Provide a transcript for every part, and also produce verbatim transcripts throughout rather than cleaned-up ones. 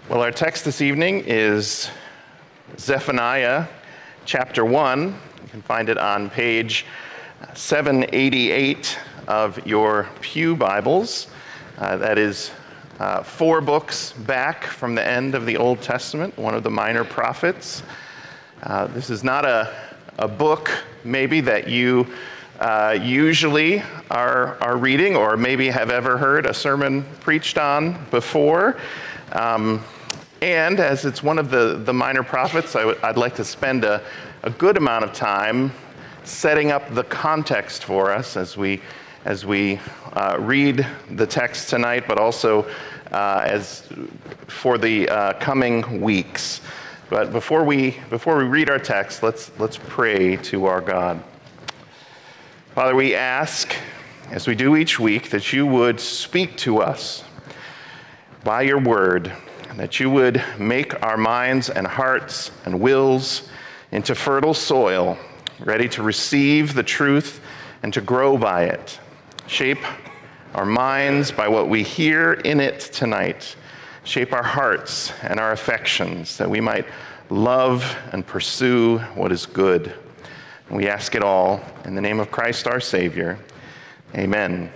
Well, our text this evening is Zephaniah chapter one. You can find it on page seven eighty-eight of your Pew Bibles. Uh, that is uh, four books back from the end of the Old Testament, one of the minor prophets. Uh, this is not a, a book maybe that you uh, usually are, are reading or maybe have ever heard a sermon preached on before. Um, And as it's one of the, the minor prophets, I w- I'd like to spend a, a good amount of time setting up the context for us as we, as we uh, read the text tonight, but also uh, as for the uh, coming weeks. But before we, before we read our text, let's, let's pray to our God. Father, we ask, as we do each week, that you would speak to us by your word, that you would make our minds and hearts and wills into fertile soil, ready to receive the truth and to grow by it. Shape our minds by what we hear in it tonight. Shape our hearts and our affections, that we might love and pursue what is good. And we ask it all in the name of Christ our Savior. Amen.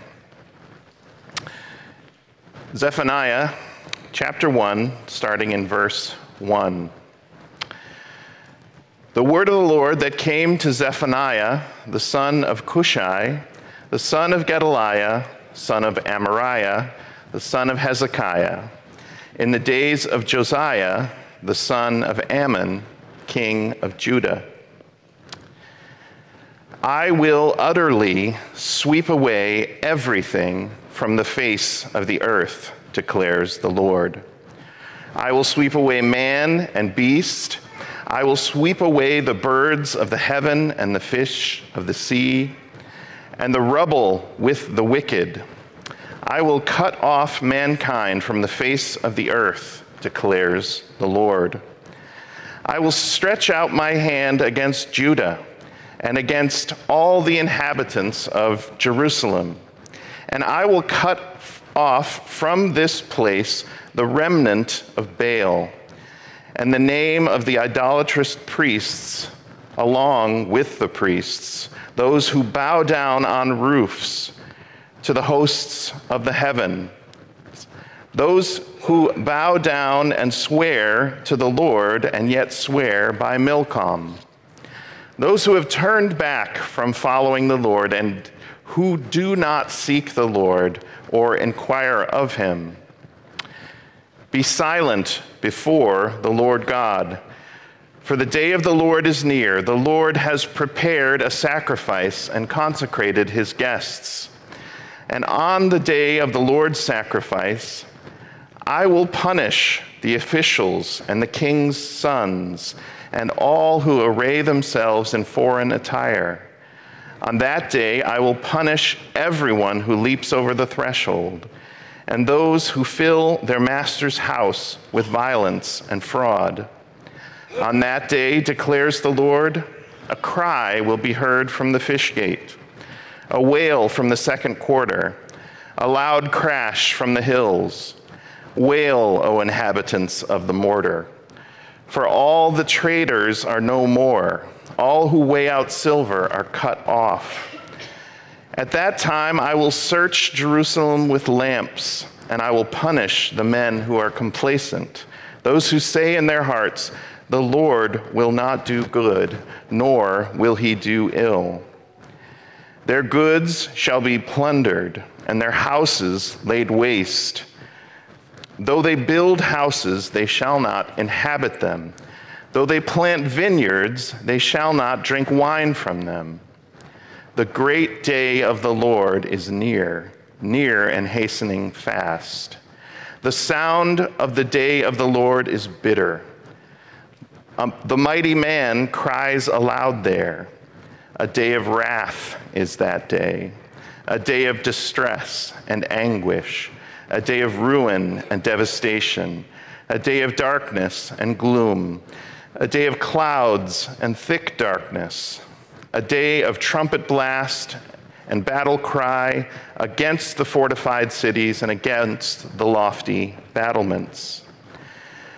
Zephaniah chapter one, starting in verse one. The word of the Lord that came to Zephaniah, the son of Cushai, the son of Gedaliah, son of Amariah, the son of Hezekiah, in the days of Josiah, the son of Ammon, king of Judah. I will utterly sweep away everything from the face of the earth, declares the Lord. I will sweep away man and beast. I will sweep away the birds of the heaven and the fish of the sea, and the rubble with the wicked. I will cut off mankind from the face of the earth, declares the Lord. I will stretch out my hand against Judah and against all the inhabitants of Jerusalem, and I will cut off from this place the remnant of Baal and the name of the idolatrous priests along with the priests, those who bow down on roofs to the hosts of the heaven, those who bow down and swear to the Lord and yet swear by Milcom, those who have turned back from following the Lord and who do not seek the Lord or inquire of him. Be silent before the Lord God, for the day of the Lord is near. The Lord has prepared a sacrifice and consecrated his guests. And on the day of the Lord's sacrifice, I will punish the officials and the king's sons and all who array themselves in foreign attire. On that day, I will punish everyone who leaps over the threshold, and those who fill their master's house with violence and fraud. On that day, declares the Lord, a cry will be heard from the fish gate, a wail from the second quarter, a loud crash from the hills. Wail, O inhabitants of the mortar, for all the traders are no more. All who weigh out silver are cut off. At that time, I will search Jerusalem with lamps, and I will punish the men who are complacent, those who say in their hearts, the Lord will not do good, nor will he do ill. Their goods shall be plundered, and their houses laid waste. Though they build houses, they shall not inhabit them. Though they plant vineyards, they shall not drink wine from them. The great day of the Lord is near, near and hastening fast. The sound of the day of the Lord is bitter. Um, the mighty man cries aloud there. A day of wrath is that day, a day of distress and anguish, a day of ruin and devastation, a day of darkness and gloom, a day of clouds and thick darkness, a day of trumpet blast and battle cry against the fortified cities and against the lofty battlements.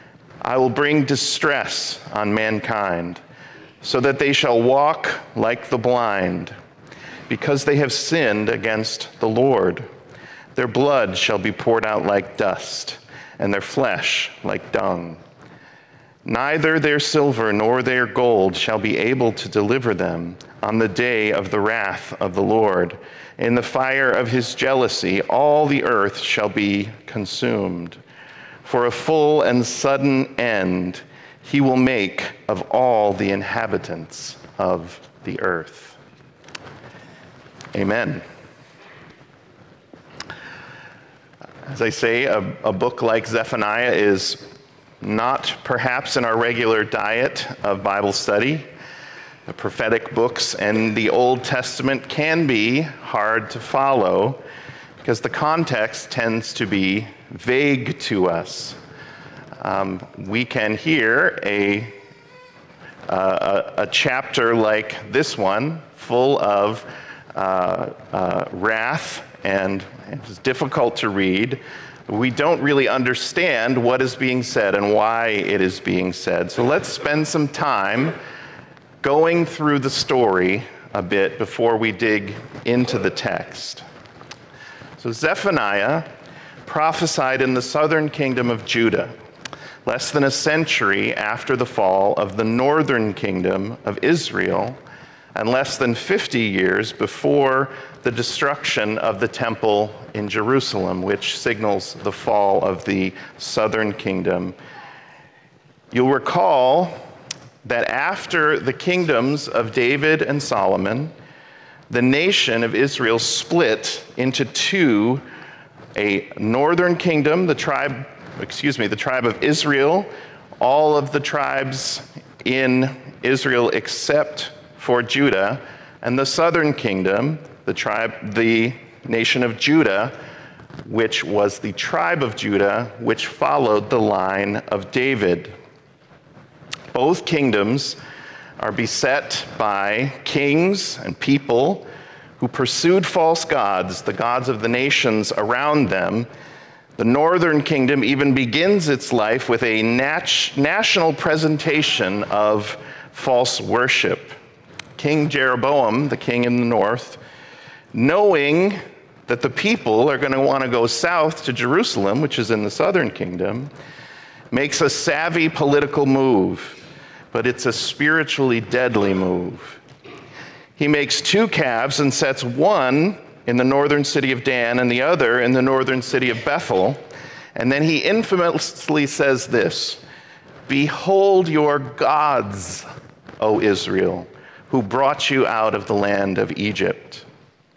I will bring distress on mankind, so that they shall walk like the blind, because they have sinned against the Lord. Their blood shall be poured out like dust, and their flesh like dung. Neither their silver nor their gold shall be able to deliver them on the day of the wrath of the Lord. In the fire of his jealousy, all the earth shall be consumed. For a full and sudden end he will make of all the inhabitants of the earth. Amen. As I say, a, a book like Zephaniah is not perhaps in our regular diet of Bible study. The prophetic books in the Old Testament can be hard to follow because the context tends to be vague to us. Um, we can hear a, uh, a, a chapter like this one, full of uh, uh, wrath, and it's difficult to read. We don't really understand what is being said and why it is being said. So let's spend some time going through the story a bit before we dig into the text. So Zephaniah prophesied in the southern kingdom of Judah, less than a century after the fall of the northern kingdom of Israel, and less than fifty years before the destruction of the temple in Jerusalem, which signals the fall of the southern kingdom. You'll recall that after the kingdoms of David and Solomon, the nation of Israel split into two: a northern kingdom, the tribe, excuse me, the tribe of Israel, all of the tribes in Israel except for Judah, and the southern kingdom, the tribe, the nation of Judah, which was the tribe of Judah, which followed the line of David. Both kingdoms are beset by kings and people who pursued false gods, the gods of the nations around them. The northern kingdom even begins its life with a nat- national presentation of false worship. King Jeroboam, the king in the north, knowing that the people are going to want to go south to Jerusalem, which is in the southern kingdom, makes a savvy political move, but it's a spiritually deadly move. He makes two calves and sets one in the northern city of Dan and the other in the northern city of Bethel, and then he infamously says this: "Behold your gods, O Israel, who brought you out of the land of Egypt."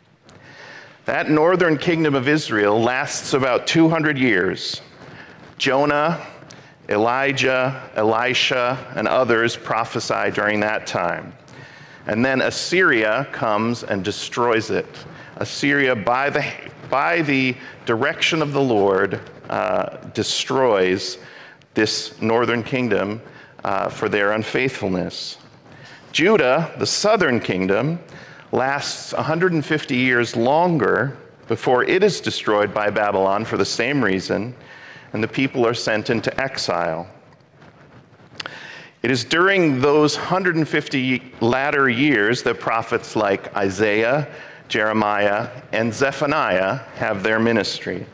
That northern kingdom of Israel lasts about two hundred years. Jonah, Elijah, Elisha, and others prophesy during that time. And then Assyria comes and destroys it. Assyria, by the, by the direction of the Lord, uh, destroys this northern kingdom uh, for their unfaithfulness. Judah, the southern kingdom, lasts one hundred fifty years longer before it is destroyed by Babylon for the same reason, and the people are sent into exile. It is during those one hundred fifty latter years that prophets like Isaiah, Jeremiah, and Zephaniah have their ministry.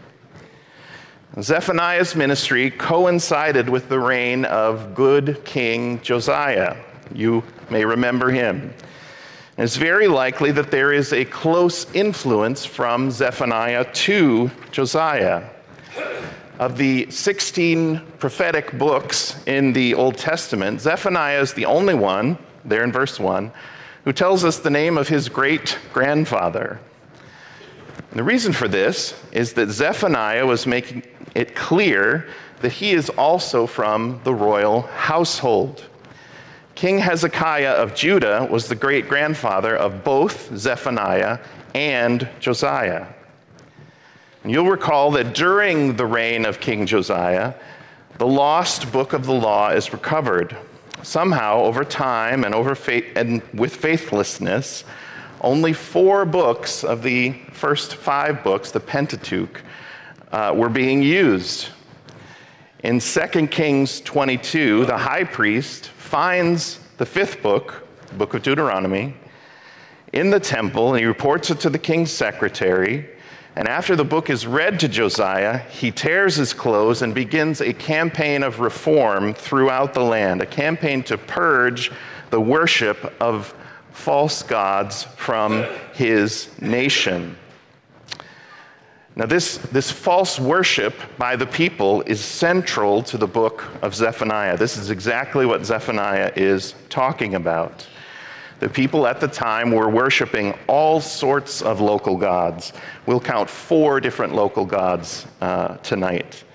Zephaniah's ministry coincided with the reign of good King Josiah. You may remember him. And it's very likely that there is a close influence from Zephaniah to Josiah. Of the sixteen prophetic books in the Old Testament, Zephaniah is the only one, there in verse one, who tells us the name of his great-grandfather. And the reason for this is that Zephaniah was making it clear that he is also from the royal household. King Hezekiah of Judah was the great-grandfather of both Zephaniah and Josiah. And you'll recall that during the reign of King Josiah, the lost book of the law is recovered. Somehow, over time and, over faith, and with faithlessness, only four books of the first five books, the Pentateuch, uh, were being used. In Second Kings twenty-two, the high priest finds the fifth book, the book of Deuteronomy, in the temple, and he reports it to the king's secretary. And after the book is read to Josiah, he tears his clothes and begins a campaign of reform throughout the land, a campaign to purge the worship of false gods from his nation. Now, this, this false worship by the people is central to the book of Zephaniah. This is exactly what Zephaniah is talking about. The people at the time were worshiping all sorts of local gods. We'll count four different local gods uh, tonight.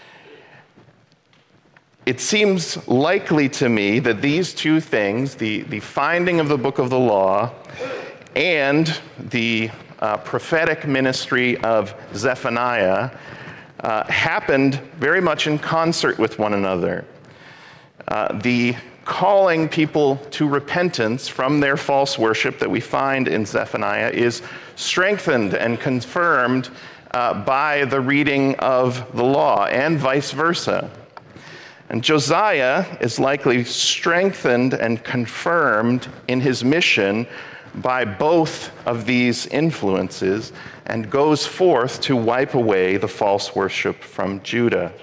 It seems likely to me that these two things, the, the finding of the book of the law and the uh, prophetic ministry of Zephaniah, uh, happened very much in concert with one another. Uh, the calling people to repentance from their false worship that we find in Zephaniah is strengthened and confirmed uh, by the reading of the law, and vice versa. And Josiah is likely strengthened and confirmed in his mission by both of these influences, and goes forth to wipe away the false worship from Judah.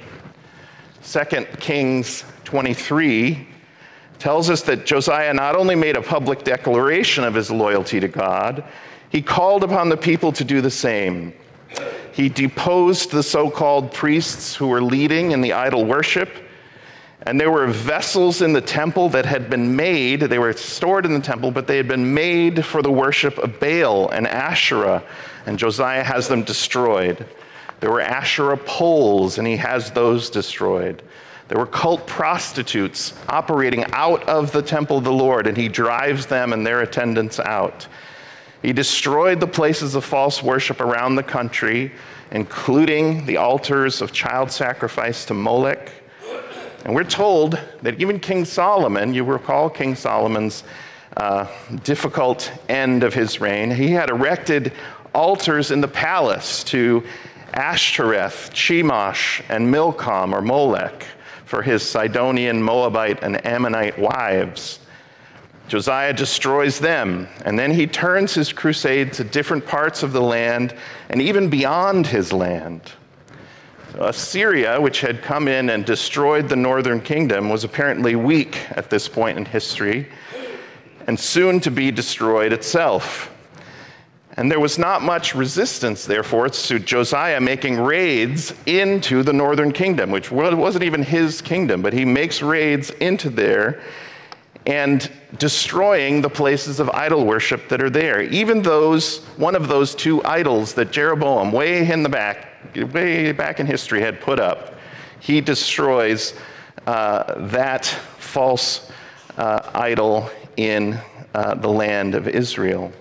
Second Kings twenty-three tells us that Josiah not only made a public declaration of his loyalty to God, he called upon the people to do the same. He deposed the so-called priests who were leading in the idol worship, and there were vessels in the temple that had been made, they were stored in the temple, but they had been made for the worship of Baal and Asherah, and Josiah has them destroyed. There were Asherah poles, and he has those destroyed. There were cult prostitutes operating out of the temple of the Lord, and he drives them and their attendants out. He destroyed the places of false worship around the country, including the altars of child sacrifice to Molech. And we're told that even King Solomon, you recall King Solomon's uh, difficult end of his reign, he had erected altars in the palace to Ashtoreth, Chemosh, and Milcom, or Molech, for his Sidonian, Moabite, and Ammonite wives. Josiah destroys them, and then he turns his crusade to different parts of the land and even beyond his land. So Assyria, which had come in and destroyed the northern kingdom, was apparently weak at this point in history and soon to be destroyed itself. And there was not much resistance, therefore, to Josiah making raids into the northern kingdom, which wasn't even his kingdom, but he makes raids into there and destroying the places of idol worship that are there. Even those, one of those two idols that Jeroboam, way in the back, way back in history, had put up, he destroys uh, that false uh, idol in uh, the land of Israel.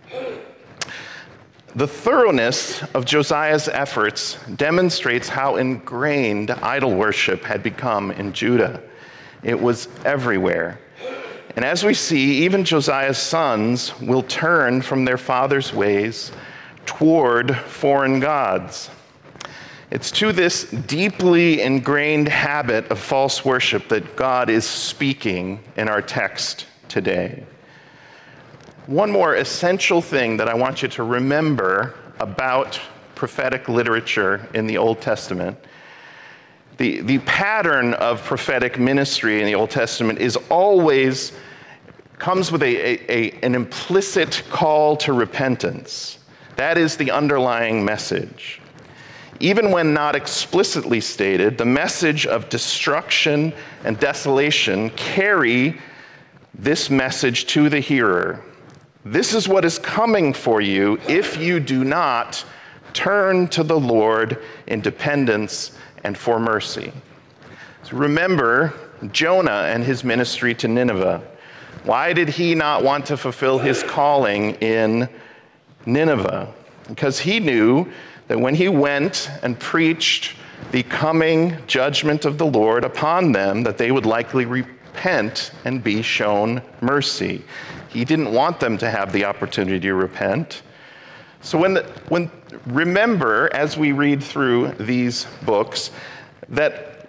The thoroughness of Josiah's efforts demonstrates how ingrained idol worship had become in Judah. It was everywhere. And as we see, even Josiah's sons will turn from their father's ways toward foreign gods. It's to this deeply ingrained habit of false worship that God is speaking in our text today. One more essential thing that I want you to remember about prophetic literature in the Old Testament. The, the pattern of prophetic ministry in the Old Testament is always, comes with a, a, a, an implicit call to repentance. That is the underlying message. Even when not explicitly stated, the message of destruction and desolation carry this message to the hearer. This is what is coming for you if you do not turn to the Lord in dependence and for mercy. So remember Jonah and his ministry to Nineveh. Why did he not want to fulfill his calling in Nineveh? Because he knew that when he went and preached the coming judgment of the Lord upon them, that they would likely repent and be shown mercy. He didn't want them to have the opportunity to repent. So when, the, when remember, as we read through these books, that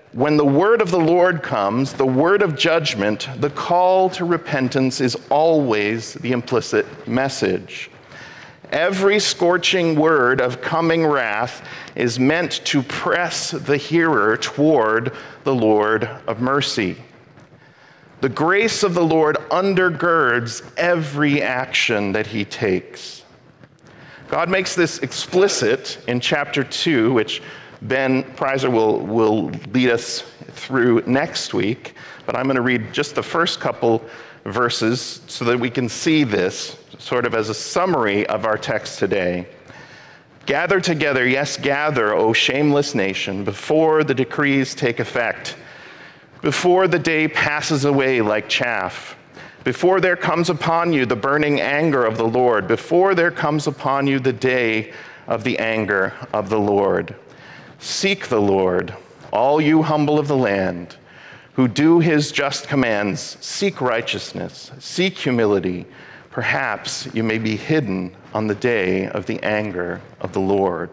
when the word of the Lord comes, the word of judgment, the call to repentance is always the implicit message. Every scorching word of coming wrath is meant to press the hearer toward the Lord of mercy. The grace of the Lord undergirds every action that he takes. God makes this explicit in chapter two, which Ben Preiser will, will lead us through next week, but I'm going to read just the first couple verses so that we can see this sort of as a summary of our text today. Gather together, yes, gather, O shameless nation, before the decrees take effect, before the day passes away like chaff, before there comes upon you the burning anger of the Lord, before there comes upon you the day of the anger of the Lord. Seek the Lord, all you humble of the land, who do his just commands. Seek righteousness, seek humility. Perhaps you may be hidden on the day of the anger of the Lord.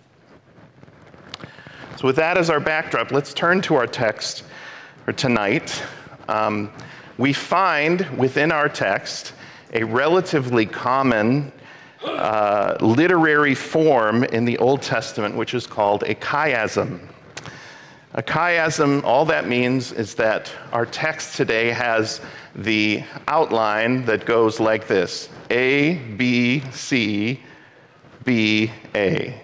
So with that as our backdrop, let's turn to our text for tonight. Um, we find within our text a relatively common uh, literary form in the Old Testament, which is called a chiasm. A chiasm, all that means is that our text today has the outline that goes like this: A, B, C, B, A.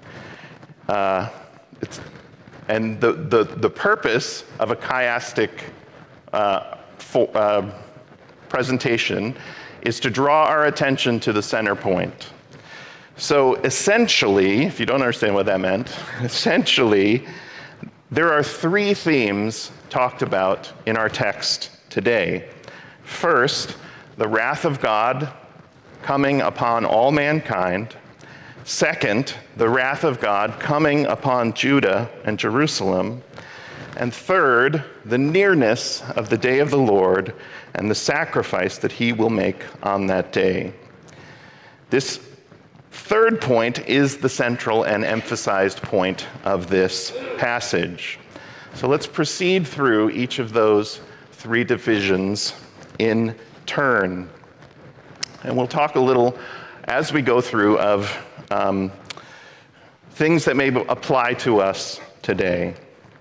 Uh, it's, and the, the, the purpose of a chiastic uh, for, uh, presentation is to draw our attention to the center point. So essentially, if you don't understand what that meant, essentially, there are three themes talked about in our text today. First, the wrath of God coming upon all mankind. Second, the wrath of God coming upon Judah and Jerusalem. And third, the nearness of the day of the Lord and the sacrifice that he will make on that day. This third point is the central and emphasized point of this passage. So let's proceed through each of those three divisions in turn. And we'll talk a little as we go through of um, things that may apply to us today.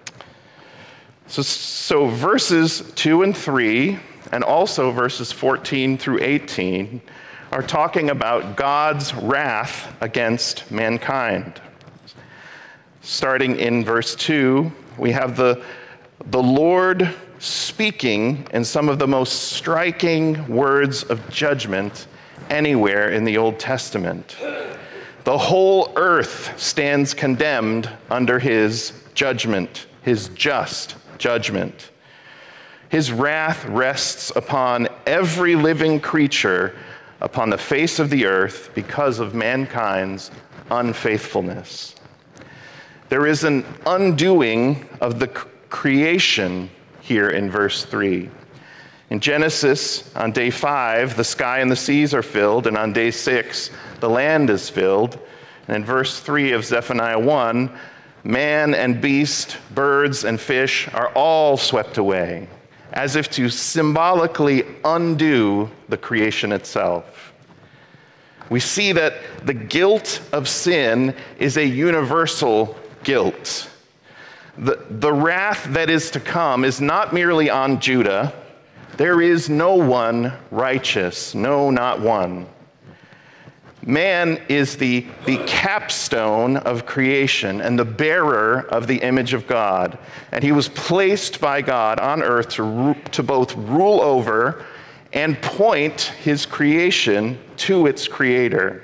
So, so verses two and three, and also verses fourteen through eighteen, are talking about God's wrath against mankind. Starting in verse two, we have the, the Lord speaking in some of the most striking words of judgment anywhere in the Old Testament. The whole earth stands condemned under his judgment, his just judgment. His wrath rests upon every living creature upon the face of the earth because of mankind's unfaithfulness. There is an undoing of the creation here in verse three. In Genesis, on day five, the sky and the seas are filled, and on day six, the land is filled. And in verse three of Zephaniah one, man and beast, birds and fish are all swept away, as if to symbolically undo the creation itself. We see that the guilt of sin is a universal guilt. The, the wrath that is to come is not merely on Judah. There is no one righteous, no, not one. Man is the, the capstone of creation and the bearer of the image of God. And he was placed by God on earth to, to both rule over and point his creation to its creator.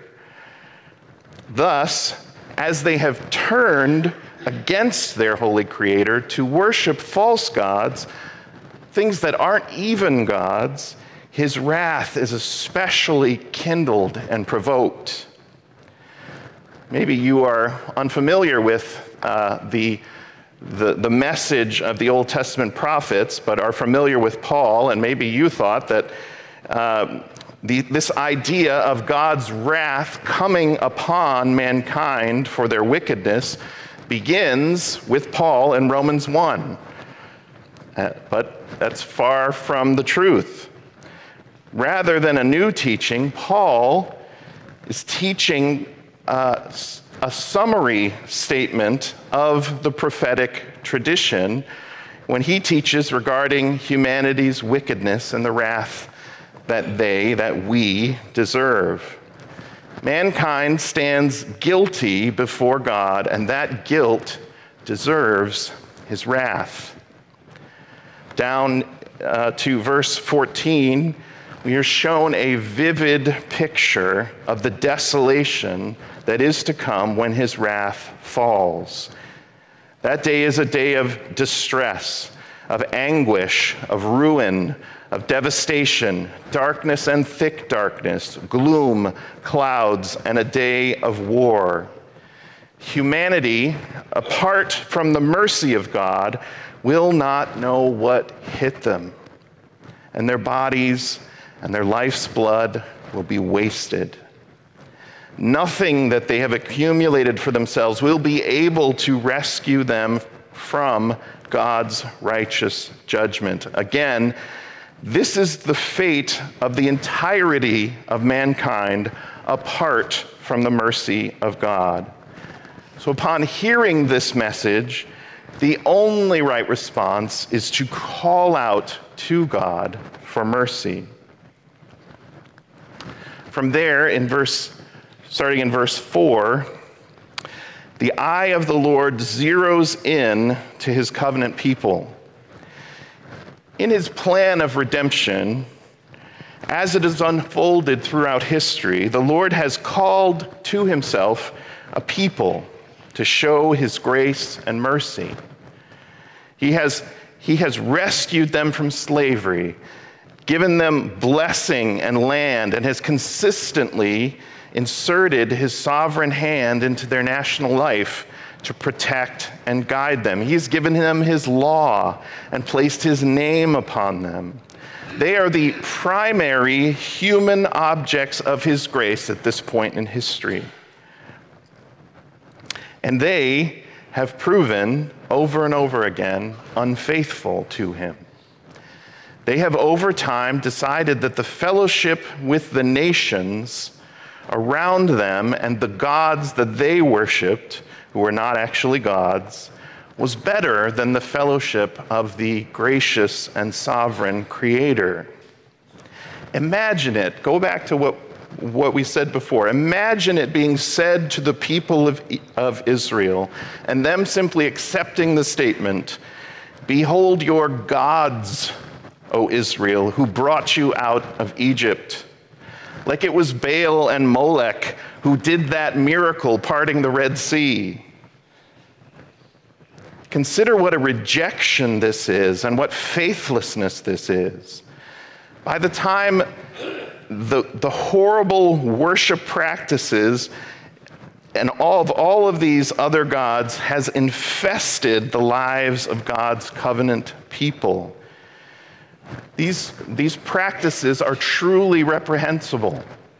Thus, as they have turned against their holy creator to worship false gods, things that aren't even gods, his wrath is especially kindled and provoked. Maybe you are unfamiliar with uh, the, the, the message of the Old Testament prophets, but are familiar with Paul, and maybe you thought that uh, the, this idea of God's wrath coming upon mankind for their wickedness begins with Paul in Romans one. Uh, but that's far from the truth. Rather than a new teaching, Paul is teaching uh, a summary statement of the prophetic tradition when he teaches regarding humanity's wickedness and the wrath that they, that we, deserve. Mankind stands guilty before God, and that guilt deserves his wrath. Down uh, to verse fourteen, we are shown a vivid picture of the desolation that is to come when his wrath falls. That day is a day of distress, of anguish, of ruin, of devastation, darkness and thick darkness, gloom, clouds, and a day of war. Humanity, apart from the mercy of God, will not know what hit them, and their bodies and their life's blood will be wasted. Nothing that they have accumulated for themselves will be able to rescue them from God's righteous judgment. Again, this is the fate of the entirety of mankind apart from the mercy of God. So upon hearing this message, the only right response is to call out to God for mercy. From there, in verse, starting in verse four, the eye of the Lord zeroes in to his covenant people. In his plan of redemption, as it is unfolded throughout history, the Lord has called to himself a people to show his grace and mercy. He has, he has rescued them from slavery, given them blessing and land, and has consistently inserted his sovereign hand into their national life to protect and guide them. He's given them his law and placed his name upon them. They are the primary human objects of his grace at this point in history. And they have proven over and over again unfaithful to him. They have over time decided that the fellowship with the nations around them and the gods that they worshiped, who were not actually gods, was better than the fellowship of the gracious and sovereign Creator. Imagine it. Go back to what, what we said before. Imagine it being said to the people of, of Israel and them simply accepting the statement, "Behold your gods, O Israel, who brought you out of Egypt." Like it was Baal and Molech who did that miracle parting the Red Sea. Consider what a rejection this is and what faithlessness this is. By the time the, the horrible worship practices and all of, all of these other gods has infested the lives of God's covenant people, These, these practices are truly reprehensible.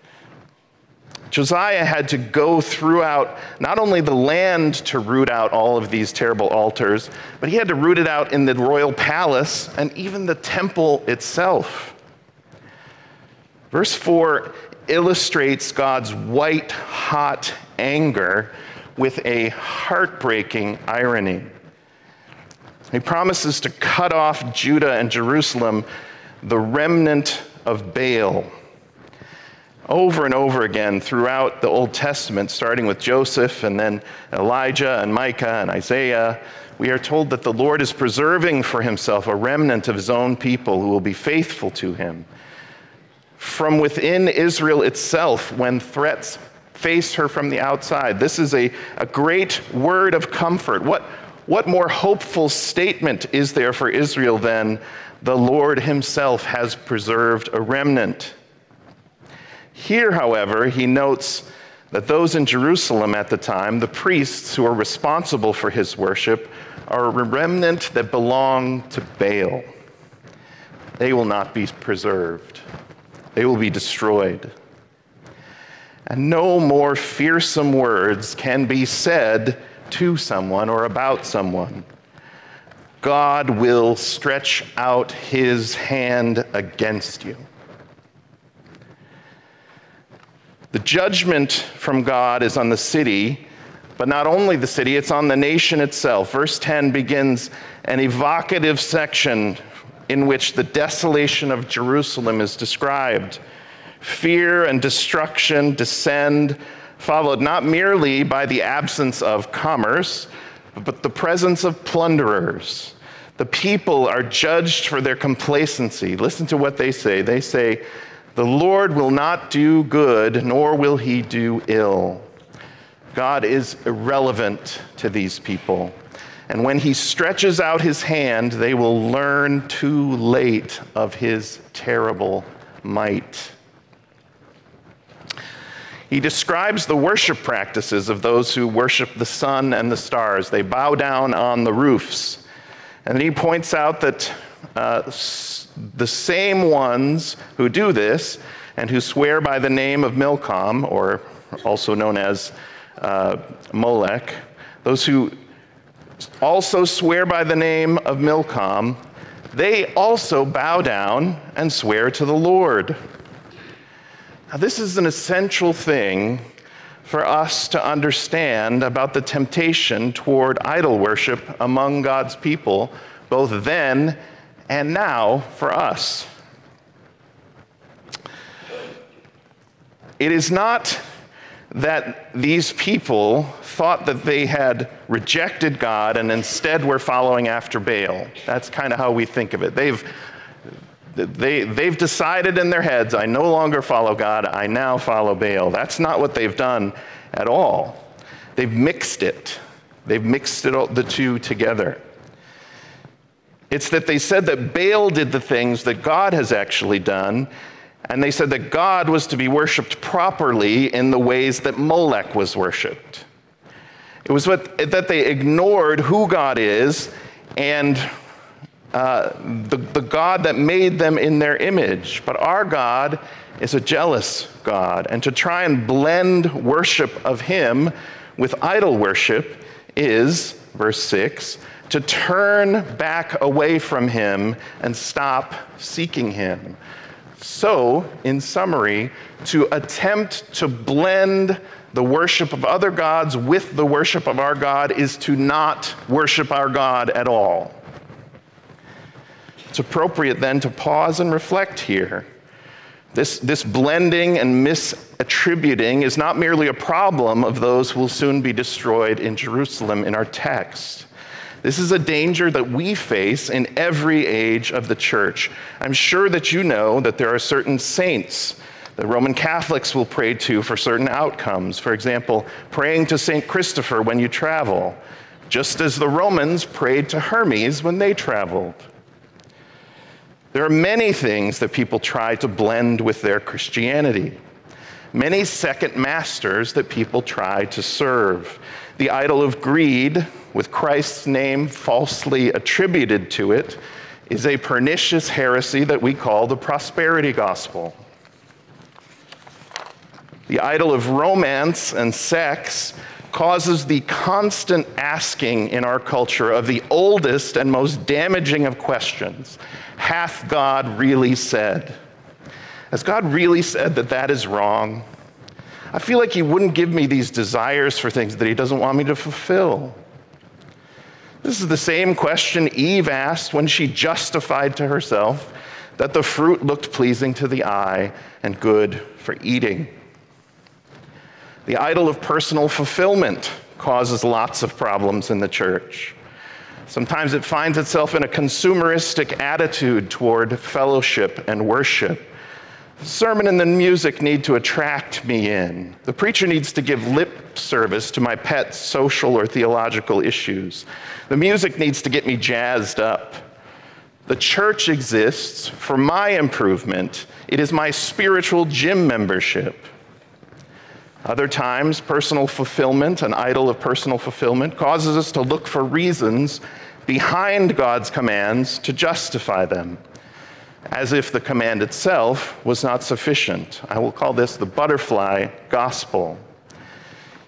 Josiah had to go throughout not only the land to root out all of these terrible altars, but he had to root it out in the royal palace and even the temple itself. Verse four illustrates God's white-hot anger with a heartbreaking irony. He promises to cut off Judah and Jerusalem, the remnant of Baal. Over and over again throughout the Old Testament, starting with Joseph and then Elijah and Micah and Isaiah, we are told that the Lord is preserving for himself a remnant of his own people who will be faithful to him. From within Israel itself, when threats face her from the outside, this is a, a great word of comfort. What What more hopeful statement is there for Israel than the Lord himself has preserved a remnant? Here, however, he notes that those in Jerusalem at the time, the priests who are responsible for his worship, are a remnant that belong to Baal. They will not be preserved. They will be destroyed. And no more fearsome words can be said to someone or about someone. God will stretch out his hand against you. The judgment from God is on the city, but not only the city, it's on the nation itself. Verse ten begins an evocative section in which the desolation of Jerusalem is described. Fear and destruction descend, followed not merely by the absence of commerce, but the presence of plunderers. The people are judged for their complacency. Listen to what they say. They say, "The Lord will not do good, nor will he do ill." God is irrelevant to these people. And when he stretches out his hand, they will learn too late of his terrible might. He describes the worship practices of those who worship the sun and the stars. They bow down on the roofs. And then he points out that uh, the same ones who do this and who swear by the name of Milcom, or also known as uh, Molech, those who also swear by the name of Milcom, they also bow down and swear to the Lord. Now, this is an essential thing for us to understand about the temptation toward idol worship among God's people, both then and now for us. It is not that these people thought that they had rejected God and instead were following after Baal. That's kind of how we think of it. They've They, they've decided in their heads, I no longer follow God, I now follow Baal. That's not what they've done at all. They've mixed it. They've mixed it all, the two together. It's that they said that Baal did the things that God has actually done, and they said that God was to be worshiped properly in the ways that Molech was worshiped. It was what, that they ignored who God is and Uh, the, the God that made them in their image. But our God is a jealous God. And to try and blend worship of him with idol worship is, verse six, to turn back away from him and stop seeking him. So, in summary, to attempt to blend the worship of other gods with the worship of our God is to not worship our God at all. It's appropriate then to pause and reflect here. This, this blending and misattributing is not merely a problem of those who will soon be destroyed in Jerusalem in our text. This is a danger that we face in every age of the church. I'm sure that you know that there are certain saints that Roman Catholics will pray to for certain outcomes. For example, praying to Saint Christopher when you travel, just as the Romans prayed to Hermes when they traveled. There are many things that people try to blend with their Christianity. Many second masters that people try to serve. The idol of greed, with Christ's name falsely attributed to it, is a pernicious heresy that we call the prosperity gospel. The idol of romance and sex causes the constant asking in our culture of the oldest and most damaging of questions. Hath God really said? Has God really said that that is wrong? I feel like he wouldn't give me these desires for things that he doesn't want me to fulfill. This is the same question Eve asked when she justified to herself that the fruit looked pleasing to the eye and good for eating. The idol of personal fulfillment causes lots of problems in the church. Sometimes it finds itself in a consumeristic attitude toward fellowship and worship. The sermon and the music need to attract me in. The preacher needs to give lip service to my pet social or theological issues. The music needs to get me jazzed up. The church exists for my improvement. It is my spiritual gym membership. Other times, personal fulfillment, an idol of personal fulfillment, causes us to look for reasons behind God's commands to justify them, as if the command itself was not sufficient. I will call this the butterfly gospel.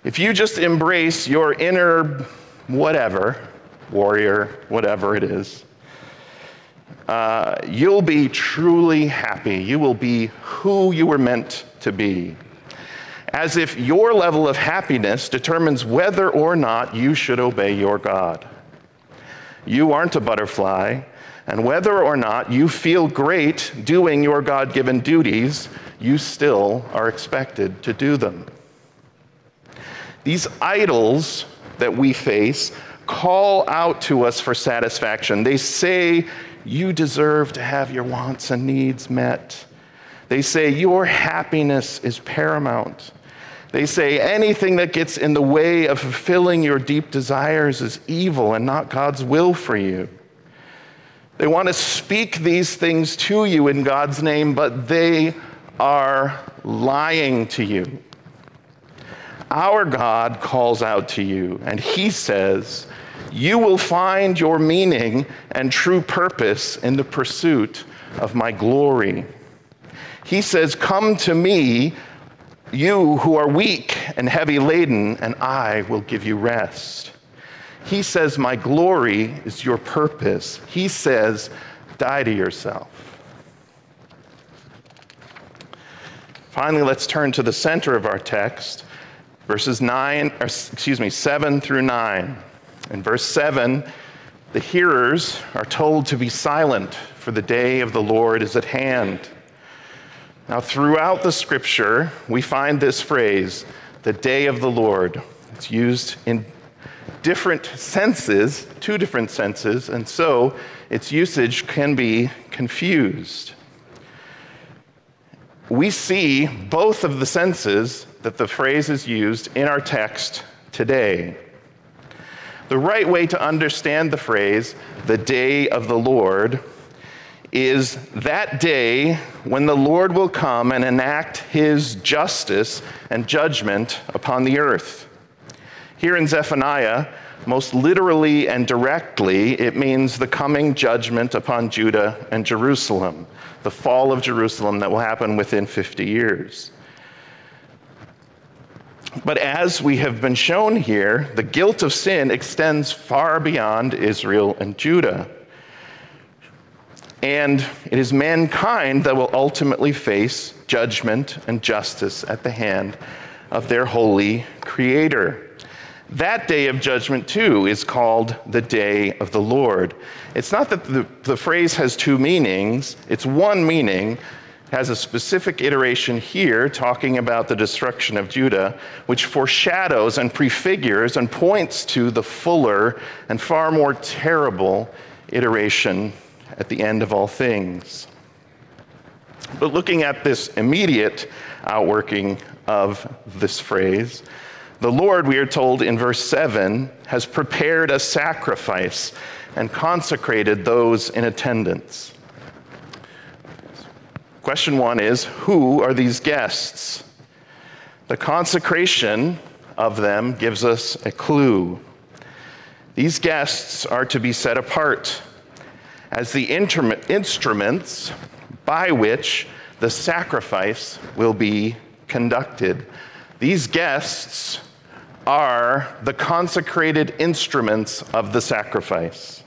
If you just embrace your inner whatever, warrior, whatever it is, uh, you'll be truly happy. You will be who you were meant to be. As if your level of happiness determines whether or not you should obey your God. You aren't a butterfly, and whether or not you feel great doing your God-given duties, you still are expected to do them. These idols that we face call out to us for satisfaction. They say, you deserve to have your wants and needs met. They say, your happiness is paramount. They say, anything that gets in the way of fulfilling your deep desires is evil and not God's will for you. They want to speak these things to you in God's name, but they are lying to you. Our God calls out to you, and he says, you will find your meaning and true purpose in the pursuit of my glory. He says, come to me, you who are weak and heavy laden, and I will give you rest. He says, my glory is your purpose. He says, die to yourself. Finally, let's turn to the center of our text, verses nine, or excuse me, seven through nine. In verse seven, the hearers are told to be silent, for the day of the Lord is at hand. Now, throughout the scripture, we find this phrase, the day of the Lord. It's used in different senses, two different senses, and so its usage can be confused. We see both of the senses that the phrase is used in our text today. The right way to understand the phrase, the day of the Lord, is that day when the Lord will come and enact his justice and judgment upon the earth. Here in Zephaniah, most literally and directly, it means the coming judgment upon Judah and Jerusalem, the fall of Jerusalem that will happen within fifty years. But as we have been shown here, the guilt of sin extends far beyond Israel and Judah. And it is mankind that will ultimately face judgment and justice at the hand of their holy Creator. That day of judgment, too, is called the day of the Lord. It's not that the, the phrase has two meanings. It's one meaning, has a specific iteration here talking about the destruction of Judah, which foreshadows and prefigures and points to the fuller and far more terrible iteration at the end of all things. But looking at this immediate outworking of this phrase, the Lord, we are told in verse seven, has prepared a sacrifice and consecrated those in attendance. Question one is, who are these guests? The consecration of them gives us a clue. These guests are to be set apart as the instruments by which the sacrifice will be conducted. These guests are the consecrated instruments of the sacrifice.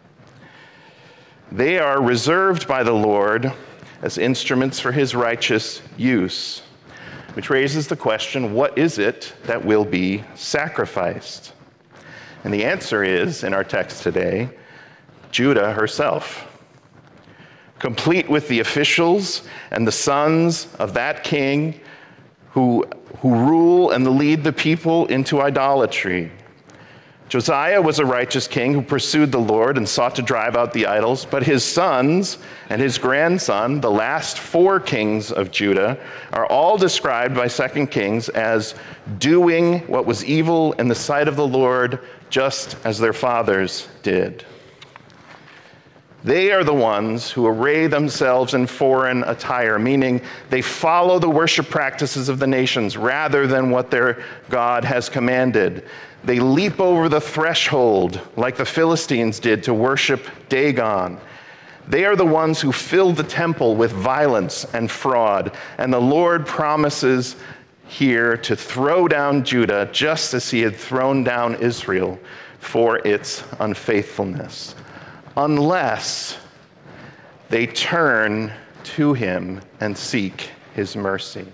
They are reserved by the Lord as instruments for his righteous use, which raises the question, what is it that will be sacrificed? And the answer is, in our text today, Judah herself, complete with the officials and the sons of that king who, who rule and lead the people into idolatry. Josiah was a righteous king who pursued the Lord and sought to drive out the idols, but his sons and his grandson, the last four kings of Judah, are all described by Second Kings as doing what was evil in the sight of the Lord, just as their fathers did. They are the ones who array themselves in foreign attire, meaning they follow the worship practices of the nations rather than what their God has commanded. They leap over the threshold like the Philistines did to worship Dagon. They are the ones who fill the temple with violence and fraud, and the Lord promises here to throw down Judah just as he had thrown down Israel for its unfaithfulness, unless they turn to him and seek his mercy.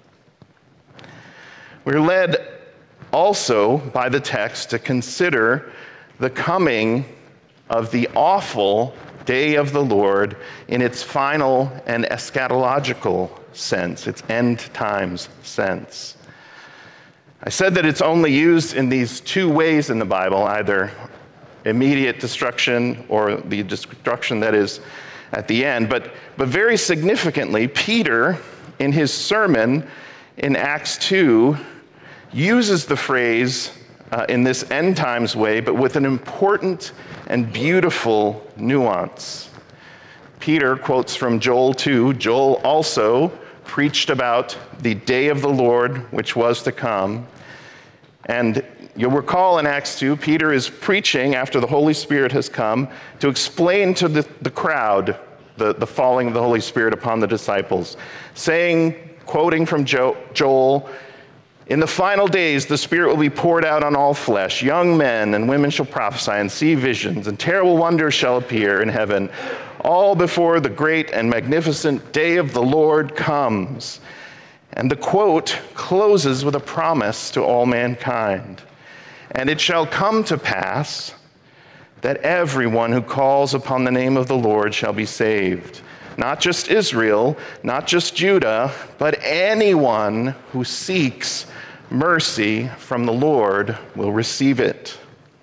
We're led also by the text to consider the coming of the awful day of the Lord in its final and eschatological sense, its end times sense. I said that it's only used in these two ways in the Bible, either immediate destruction or the destruction that is at the end. But, but very significantly, Peter, in his sermon in Acts two, uses the phrase uh, in this end times way, but with an important and beautiful nuance. Peter quotes from Joel two. Joel also preached about the day of the Lord, which was to come. And you'll recall in Acts two, Peter is preaching after the Holy Spirit has come to explain to the, the crowd the, the falling of the Holy Spirit upon the disciples, saying, quoting from jo- Joel, "In the final days, the Spirit will be poured out on all flesh. Young men and women shall prophesy and see visions, and terrible wonders shall appear in heaven, all before the great and magnificent day of the Lord comes." And the quote closes with a promise to all mankind. "And it shall come to pass that everyone who calls upon the name of the Lord shall be saved. Not just Israel, not just Judah, but anyone who seeks mercy from the Lord will receive it."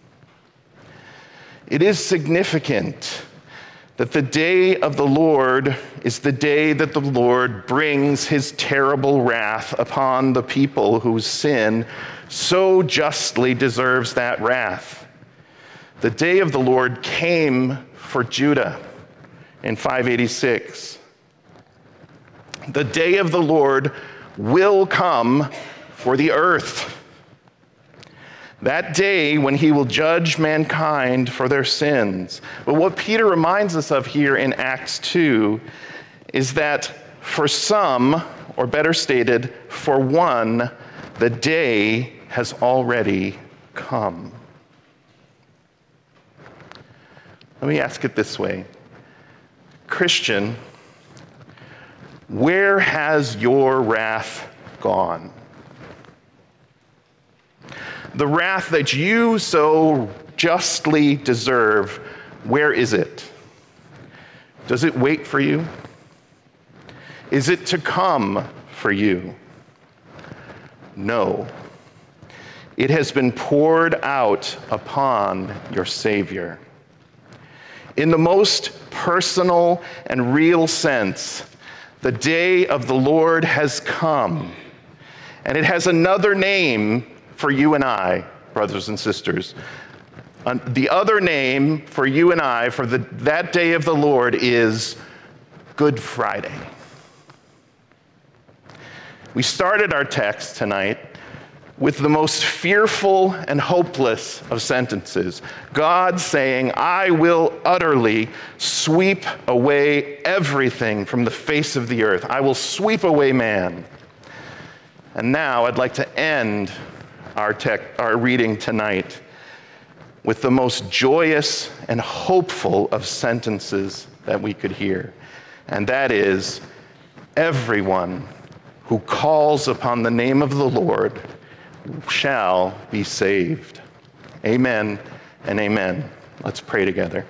It is significant that the day of the Lord is the day that the Lord brings his terrible wrath upon the people whose sin so justly deserves that wrath. The day of the Lord came for Judah in five eighty-six. The day of the Lord will come for the earth. That day when he will judge mankind for their sins. But what Peter reminds us of here in Acts two is that for some, or better stated, for one, the day has already come. Let me ask it this way. Christian, where has your wrath gone? The wrath that you so justly deserve, where is it? Does it wait for you? Is it to come for you? No. It has been poured out upon your Savior. In the most personal and real sense, the day of the Lord has come, and it has another name for you and I, brothers and sisters. Uh, the other name for you and I for the, that day of the Lord is Good Friday. We started our text tonight with the most fearful and hopeless of sentences. God saying, "I will utterly sweep away everything from the face of the earth. I will sweep away man." And now I'd like to end our, tech, our reading tonight with the most joyous and hopeful of sentences that we could hear. And that is, everyone who calls upon the name of the Lord shall be saved. Amen and amen. Let's pray together.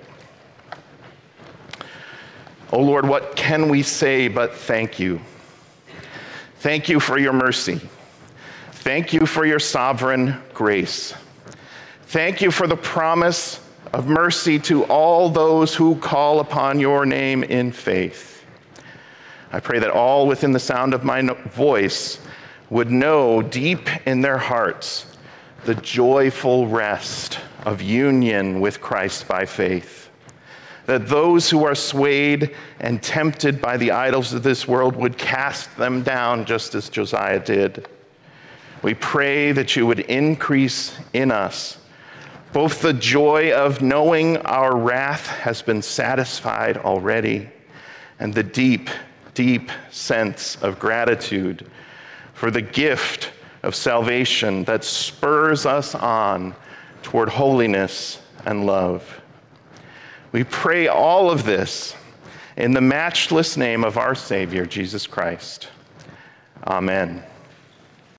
Oh Lord, what can we say but thank you? Thank you for your mercy. Thank you for your sovereign grace. Thank you for the promise of mercy to all those who call upon your name in faith. I pray that all within the sound of my voice would know deep in their hearts the joyful rest of union with Christ by faith. That those who are swayed and tempted by the idols of this world would cast them down just as Josiah did. We pray that you would increase in us both the joy of knowing our wrath has been satisfied already and the deep, deep sense of gratitude for the gift of salvation that spurs us on toward holiness and love. We pray all of this in the matchless name of our Savior, Jesus Christ. Amen.